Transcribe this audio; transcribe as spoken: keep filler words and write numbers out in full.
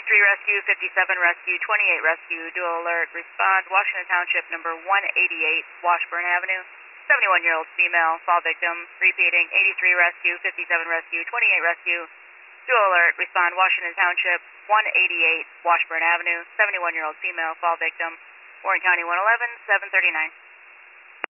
eighty-three rescue, fifty-seven rescue, twenty-eight rescue, dual alert, respond, Washington Township, number one eighty-eight, Washburn Avenue. seventy-one-year-old female, fall victim, repeating, eighty-three rescue, fifty-seven rescue, twenty-eight rescue, dual alert, respond, Washington Township, one eighty-eight, Washburn Avenue. seventy-one-year-old female, fall victim, Warren County one eleven, seven thirty-nine.